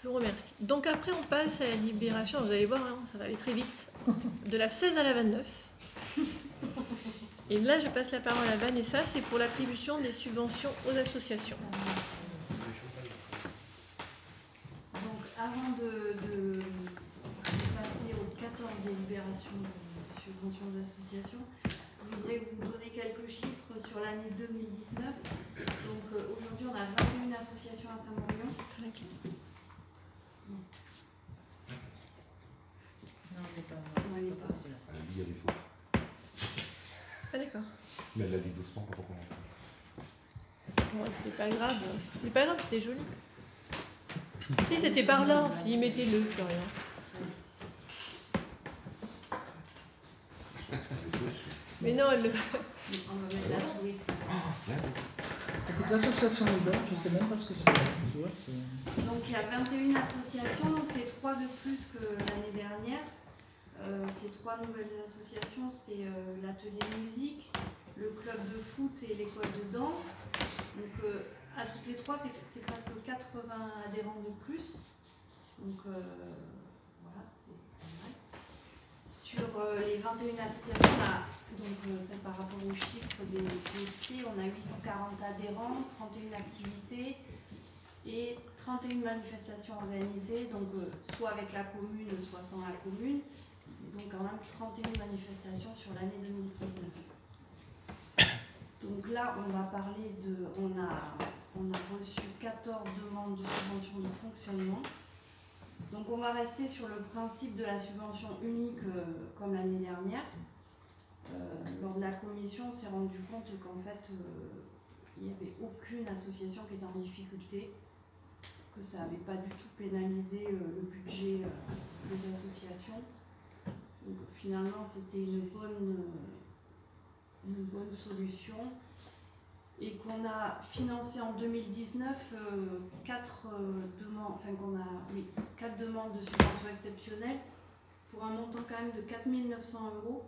Je vous remercie. Donc après, on passe à la libération. Vous allez voir, hein, ça va aller très vite. De la 16 à la 29. Et là, je passe la parole à Vanessa. C'est pour l'attribution des subventions aux associations. Donc avant de passer aux 14 délibérations de subventions aux associations, je voudrais vous donner quelques chiffres sur l'année 2019. Donc aujourd'hui, on a 21 associations à Saint-Maurian. Non, il n'est pas. Il y a des faux. Ah d'accord. Mais elle l'a dit doucement pour qu'on entende. Ouais, c'était pas grave. C'était pas grave, c'était joli. Si, c'était par là. Si, mettez-le, Florian. Mais non, elle le... On va mettre la souris. Écoute, l'association des jeunes, je ne sais même pas ce que c'est. Tu vois, Donc il y a 21 associations, donc c'est 3 de plus que l'année dernière. Ces 3 nouvelles associations, c'est l'atelier musique, le club de foot et l'école de danse. Donc à toutes les 3, c'est presque 80 adhérents de plus. Donc voilà, c'est pas mal. Sur les 21 associations, c'est par rapport aux chiffres des dossiers, on a 840 adhérents, 31 activités et 31 manifestations organisées, donc soit avec la commune, soit sans la commune. Donc quand même 31 manifestations sur l'année 2019. Donc là, on va parler de... On a reçu 14 demandes de subvention de fonctionnement. Donc on va rester sur le principe de la subvention unique comme l'année dernière. Lors de la commission, on s'est rendu compte qu'en fait, il n'y avait aucune association qui était en difficulté, que ça n'avait pas du tout pénalisé le budget des associations. Donc, finalement, c'était une bonne solution et qu'on a financé en 2019 4 demandes de subventions exceptionnelles pour un montant quand même de 4 900 €.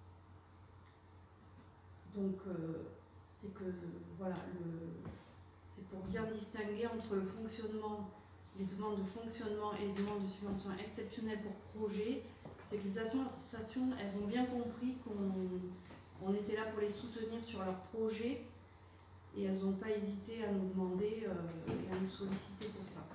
Donc, c'est que voilà, c'est pour bien distinguer entre le fonctionnement, les demandes de fonctionnement et les demandes de subventions exceptionnelles pour projet. C'est que les associations, elles ont bien compris qu'on était là pour les soutenir sur leurs projets et elles n'ont pas hésité à nous demander et à nous solliciter pour ça.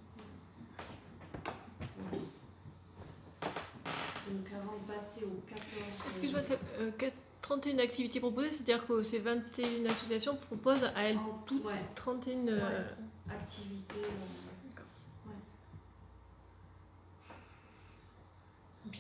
Donc avant de passer aux 14... Excuse-moi, c'est 31 activités proposées, c'est-à-dire que ces 21 associations proposent à elles toutes 31 activités. D'accord. Ouais. Bien.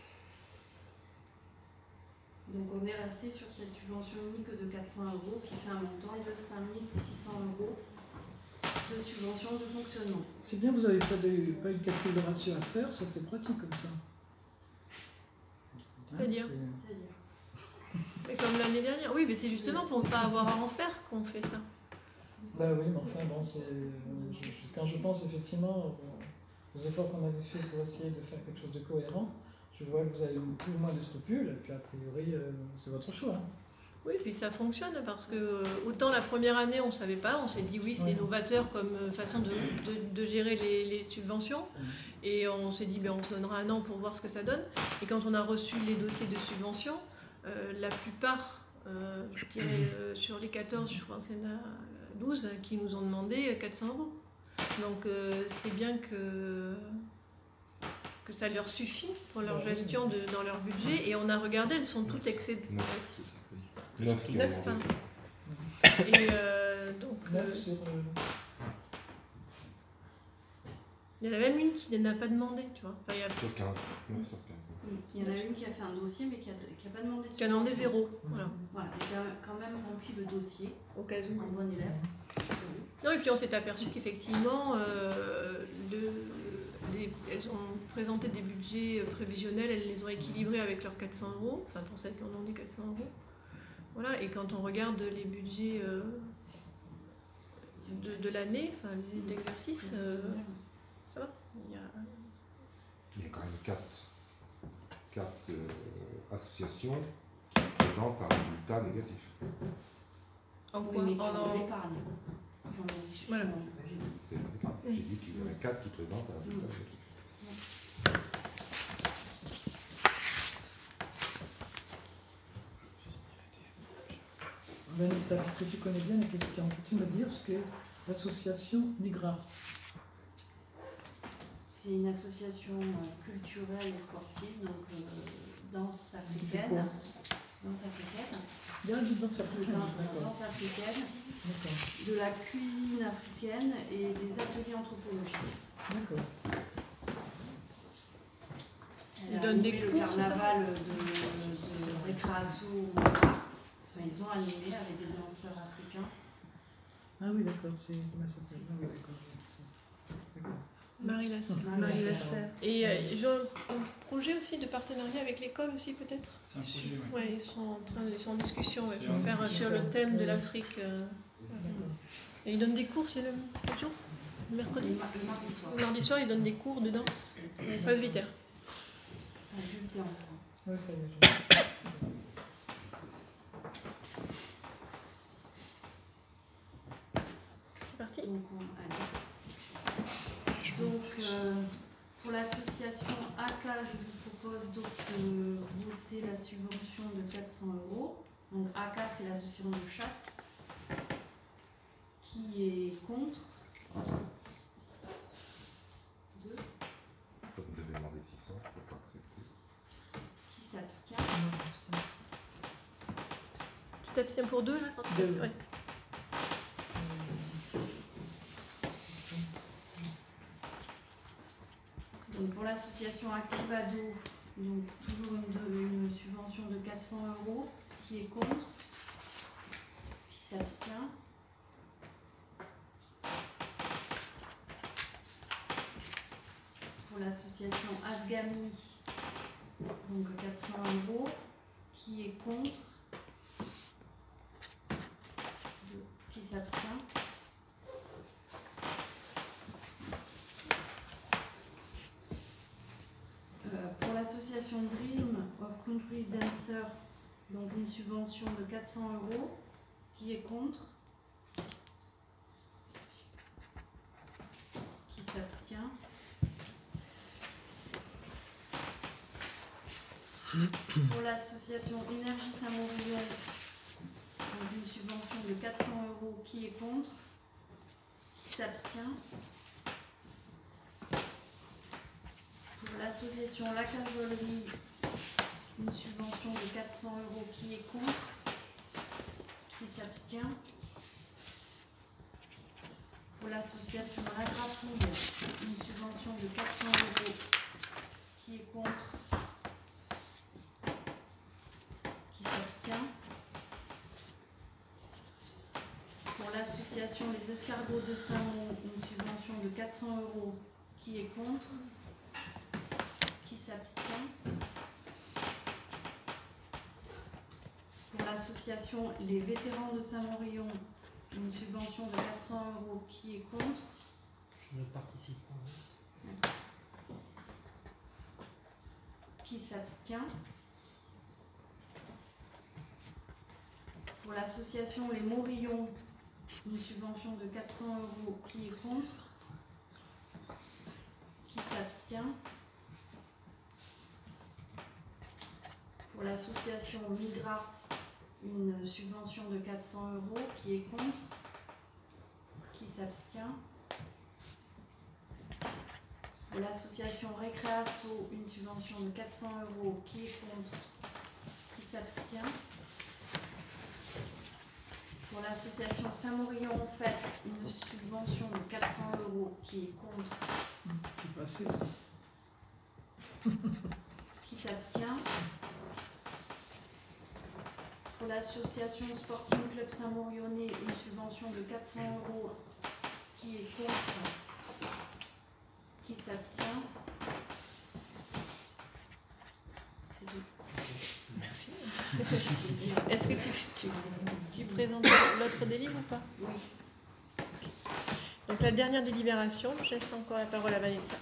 Donc on est resté sur cette subvention unique de 400 € qui fait un montant de 5 600 € de subvention de fonctionnement. c'est bien, vous n'avez pas une calcul de ratio à faire, c'était pratique comme ça. C'est-à-dire C'est- Mais comme l'année dernière. Oui, mais c'est justement pour ne pas avoir à en faire qu'on fait ça. Bah oui, mais enfin, bon, quand je pense effectivement aux efforts qu'on avait fait pour essayer de faire quelque chose de cohérent, je vois que vous avez eu plus ou moins de scrupules, et puis a priori, c'est votre choix. Hein. Oui, puis ça fonctionne parce que autant la première année on ne savait pas, on s'est dit oui c'est novateur comme façon de gérer les subventions et on s'est dit ben, on se donnera un an pour voir ce que ça donne et quand on a reçu les dossiers de subvention, la plupart, je dirais sur les 14, je pense qu'il y en a 12 qui nous ont demandé 400 €. Donc c'est bien que ça leur suffit pour leur gestion dans leur budget et on a regardé, elles sont toutes excédentes. 9, c'est ça. 9 pardon. Et donc, 9 sur... il y en a même une qui n'a pas demandé, tu vois. Enfin, il y a... Sur 15. 9 sur 15. Il y en a une qui a fait un dossier mais qui a pas demandé de Qui a demandé subvention. 0. Voilà. Voilà, elle a quand même rempli le dossier Au cas où. en bon élève. Non, et puis on s'est aperçu qu'effectivement, elles ont présenté des budgets prévisionnels, elles les ont équilibrés avec leurs 400 €, enfin pour celles qui en ont dit 400 €. Voilà, et quand on regarde les budgets de l'année, enfin d'exercice, ça va. Il y a quand même 4 associations qui présentent un résultat négatif. En Oui, quoi mais qui ont en... l'épargne. Voilà. C'est pas grave. J'ai dit qu'il y aurait 4 qui présentent un résultat négatif. Vanessa, parce que tu connais bien les questions, peux-tu me dire ce qu'est l'association Migra? C'est une association culturelle et sportive, donc danse africaine. Quoi? Danse africaine. Il y a du danse africaine, d'accord. Danse africaine, D'accord. de la cuisine africaine et des ateliers anthropologiques. D'accord. Elle Ils a donnent des animé cours, le c'est ça? carnaval de Recreazo au mois de mars. Enfin, ils ont animé avec des danseurs africains. Ah oui, d'accord, c'est. Comment ça s'appelle? Ah oui, d'accord. D'accord. Marie Lasserre. Marie Lasserre. Et ils ont un projet aussi de partenariat avec l'école aussi peut-être. C'est un projet, oui. Ouais, ils sont en discussion C'est pour en faire discussion. sur le thème de Ouais. l'Afrique. D'accord. Et ils donnent des cours, c'est le quel jour? Le mercredi. Le mardi soir. Le mardi soir, ils donnent des cours de danse presbytère. Adulte et enfant. Oui, ça y est. C'est parti. Donc, pour l'association ACA, je vous propose donc de voter la subvention de 400 €. Donc ACA, c'est l'association de chasse. Qui est contre? 2. Comme vous avez demandé 600, je ne peux pas accepter. Qui s'abstient? Tu t'abstiens pour 2 là? Deux. Ouais. Donc pour l'association Activado, donc toujours une subvention de 400 €. Qui est contre? Qui s'abstient? Pour l'association Afghani, donc 400 €. Qui est contre? Qui s'abstient? Pour l'association Dream of Country Dancer, donc une subvention de 400 €. Qui est contre? Qui s'abstient? Pour l'association Énergie Saint-Maurion, donc une subvention de 400 €. Qui est contre? Qui s'abstient? Pour l'association La Cajolerie, une subvention de 400 €. Qui est contre? Qui s'abstient? Pour l'association La Grapouille, une subvention de 400 €. Qui est contre? Qui s'abstient? Pour l'association Les Escargots de Saint-Mont, une subvention de 400 €. Qui est contre? Qui s'abstient? Pour l'association Les Vétérans de Saint-Maurion, une subvention de 400 €. Qui est contre? Je ne participe pas. Qui s'abstient? Pour l'association Les Morillons, une subvention de 400 €. Qui est contre? Qui s'abstient? Pour l'association Migrart, une subvention de 400 €. Qui est contre? Qui s'abstient? Pour l'association Recreazo, une subvention de 400 €. Qui est contre? Qui s'abstient? Pour l'association Saint-Maurion en fait, une subvention de 400 €. Qui est contre? C'est passé ça. Qui s'abstient? Pour l'association Sporting Club Saint-Maurionnais, une subvention de 400 €. Qui est contre? Qui s'abstient? C'est tout. Merci. Est-ce que tu présentes l'autre délire ou pas? Oui. Donc la dernière délibération, je laisse encore la parole à Vanessa.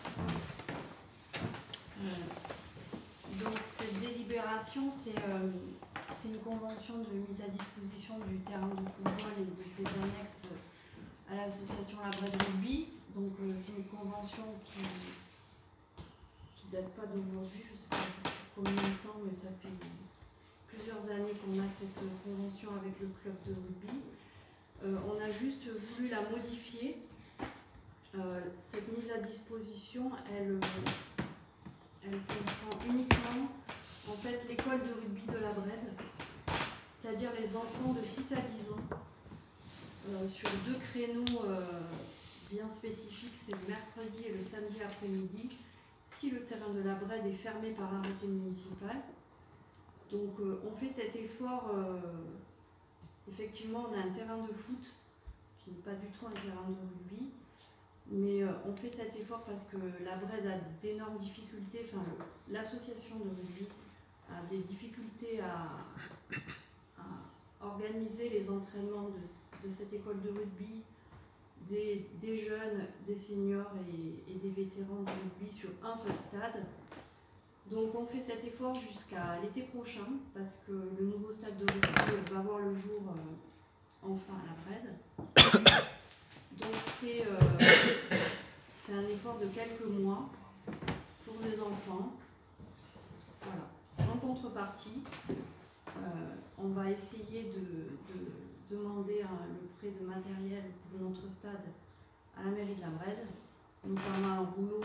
Donc cette délibération, c'est une convention de mise à disposition du terrain de football et de ses annexes à l'association La Bresse Rugby. Donc c'est une convention qui date pas d'aujourd'hui, je ne sais pas combien de temps, mais ça fait plusieurs années qu'on a cette convention avec le club de rugby. On a juste voulu la modifier. Cette mise à disposition, elle comprend uniquement en fait l'école de rugby de la Brède, c'est-à-dire les enfants de 6 à 10 ans, sur 2 créneaux bien spécifiques, c'est le mercredi et le samedi après-midi, si le terrain de la Brède est fermé par arrêté municipal. Donc on fait cet effort, effectivement on a un terrain de foot qui n'est pas du tout un terrain de rugby, mais on fait cet effort parce que la Brède a d'énormes difficultés, enfin l'association de rugby a des difficultés à organiser les entraînements de cette école de rugby, des jeunes, des seniors et des vétérans de rugby sur un seul stade. Donc on fait cet effort jusqu'à l'été prochain parce que le nouveau stade de rugby va voir le jour enfin à la Brède. Donc c'est un effort de quelques mois pour les enfants. Voilà. En contrepartie, on va essayer de demander le prêt de matériel pour notre stade à la mairie de la Brède, notamment un rouleau.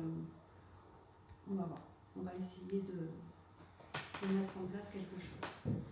On va voir. On va essayer de mettre en place quelque chose.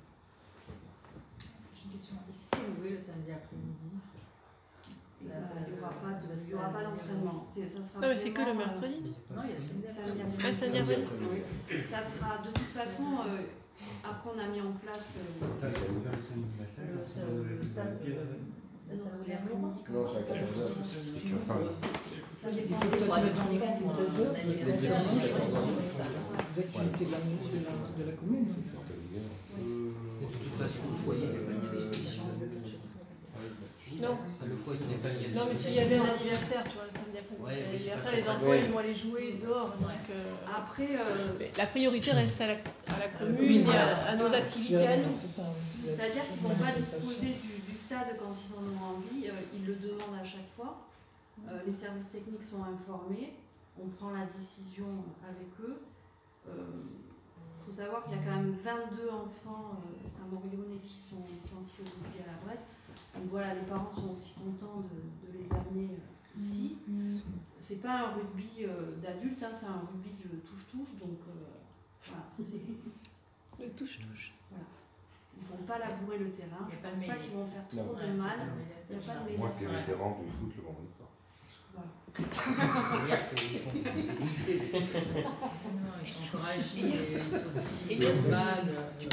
J'ai une question. Et si c'est loué le samedi après-midi? Il n'y aura pas d'entraînement. Non, mais c'est que le mercredi. Non, il y a le samedi samedi après-midi. Ah, samedi après-midi. Ça sera de toute façon, après on a mis en place. Parce qu'on a ouvert le samedi matin, Le ça va stade, nous ça c'est vous après-midi. Non, c'est à 14h. Il Ça dépend faut des peut-être mettre en compte une réserve Les concernant les activités de la commune. Et de toute façon, le foyer n'est pas mis à disposition. Non. Le foyer n'est pas mis à disposition. Non, mais s'il y avait un anniversaire, tu vois, le samedi après-midi, Ouais, c'est mais c'est l'anniversaire, pas les très enfants, grave. ils vont aller jouer dehors. Donc, Après, mais la priorité reste à la commune et à nos activités à nous. C'est ça, oui. c'est-à-dire qu'ils ne vont pas disposer du stade quand ils en ont envie, ils le demandent à chaque fois. Les services techniques sont informés, on prend la décision avec eux. Il faut savoir qu'il y a quand même 22 enfants Saint-Maurionnais qui sont licenciés au rugby à la Brède. Donc voilà, les parents sont aussi contents de les amener ici. C'est pas un rugby d'adulte, hein, c'est un rugby de touche-touche, donc voilà. Le touche-touche. Ils ne vont pas labourer le terrain, Il y je a pas pense de pas mêlée. qu'ils vont faire Non. trop de mal. Il n'y a pas de mêlée. Moi qui est vétéran du foot le vendredi soir. Voilà. C'est-à-dire qu'ils font des lycées, des choses. Non, ils sont encore agiles, ils sont aussi Et des bien, balles,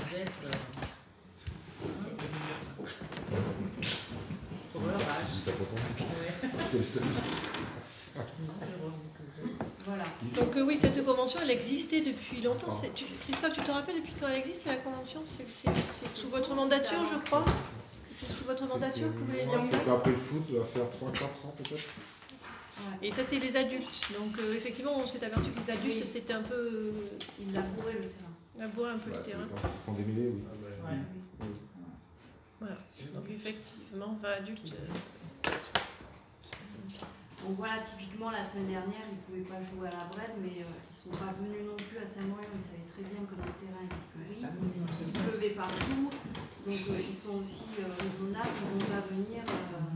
pour leur âge. Ça peut tomber. Ouais. C'est le seul. Voilà. Donc oui, cette convention, elle existait depuis longtemps. Christophe, tu te rappelles depuis quand elle existe, la convention? C'est sous votre mandature, je crois. C'est sous votre mandature que vous l'avez mis en C'était place. après le foot, ça va faire 3-4 ans peut-être. Ouais. Et ça, c'était les adultes. Donc effectivement, on s'est aperçu que les adultes, Oui. c'était un peu Ils labouraient le terrain. labourer un peu Bah, le c'est terrain. quand ils font des mêlées, oui. Ouais. Voilà. Donc effectivement, 20 adultes. Donc voilà, typiquement la semaine dernière, ils ne pouvaient pas jouer à la Brède, mais ils ne sont pas venus non plus à Saint-Maurienne. Ils savaient très bien que le terrain était pourri. Il pleuvait partout. Donc ils sont aussi raisonnables, ils ne vont pas venir. Voilà.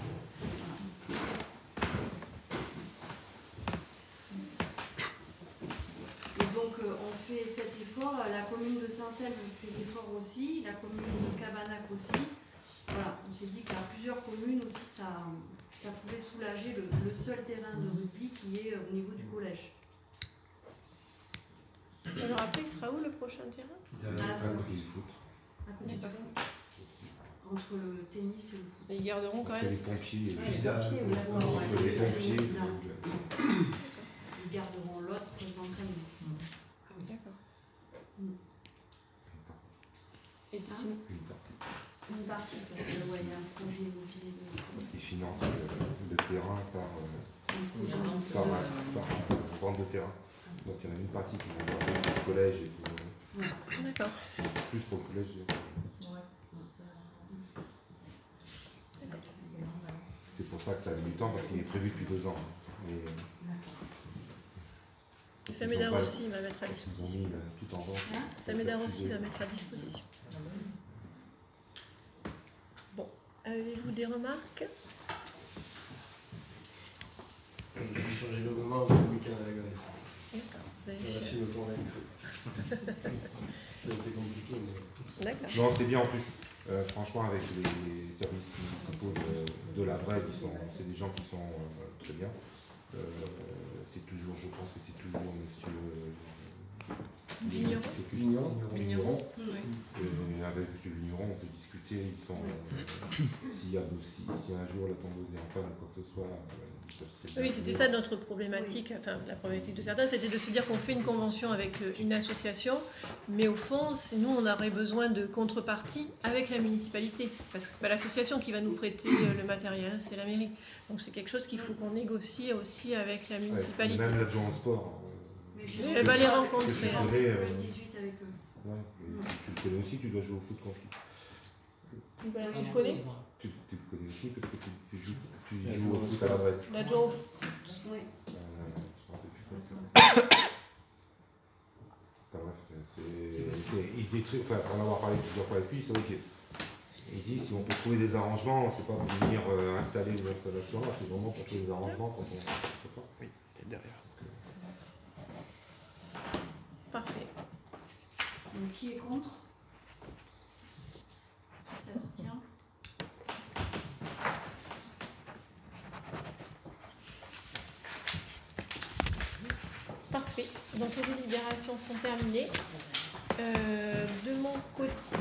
Et donc on fait cet effort, la commune de Saint-Selve fait l'effort aussi, la commune de Cabanac aussi. Voilà, on s'est dit qu'à plusieurs communes aussi ça pouvait soulager le seul terrain de rugby qui est au niveau du collège. Alors après, il sera où le prochain terrain? Ah, À côté du foot. À côté du foot. Entre le tennis et le foot. Ils garderont quand Entre même. les pompiers et Ouais, les les pompiers, oui, d'accord, entre ouais. les pompiers. Ils garderont l'autre pour les entraînements. D'accord. Mm. Et sinon, Une partie. Une partie, parce que ouais, il y a un projet immobilier de Parce qu'ils financent le terrain par vente de terrain. Donc il y en a une partie qui vont garder pour le collège et pour, d'accord. plus pour le collège. C'est pour ça que ça a mis du temps parce qu'il est prévu depuis 2 ans. Et Et Samédar aussi va mettre à ils ont disposition. mis tout en vente. Samédar aussi va mettre à disposition. Bon, avez-vous des remarques? J'ai changé longuement le week-end à la Grèce. D'accord, vous avez J'ai fait. su me convaincre. Ça a été compliqué, mais. D'accord. Non, c'est bien en plus. Franchement, avec les services municipaux de la Brève, c'est des gens qui sont très bien. C'est toujours, je pense que c'est toujours monsieur Vigneron. c'est Vigneron. Vigneron. Oui. Avec monsieur Vigneron, on peut discuter. Ils sont, si un jour la tombeuse est en panne ou quoi que ce soit, ils peuvent très bien Oui, c'était ça notre problématique, enfin la problématique de certains, c'était de se dire qu'on fait une convention avec une association, mais au fond, nous, on aurait besoin de contrepartie avec la municipalité, parce que c'est pas l'association qui va nous prêter le matériel, c'est la mairie. Donc c'est quelque chose qu'il faut qu'on négocie aussi avec la municipalité. Même l'adjoint au sport. Mais Elle va les rencontrer. Tu En connais, 2018 avec eux. ouais, tu le connais aussi, tu dois jouer au foot contre lui. Voilà, tu le connais, Tu le connais aussi parce que tu joues au foot à la Brève. l'adjoint au- Oui. Je me rappelle plus comment ça s'appelle. Enfin, bref, il dit des trucs, enfin, pour en avoir parlé plusieurs fois avec lui, c'est vrai qu'il dit si on peut trouver des arrangements, c'est pas pour venir installer les installations là, c'est vraiment pour trouver des arrangements quand on peut pas. Oui, et derrière. Parfait. Donc qui est contre? Qui s'abstient? Parfait. Donc les délibérations sont terminées. De mon côté,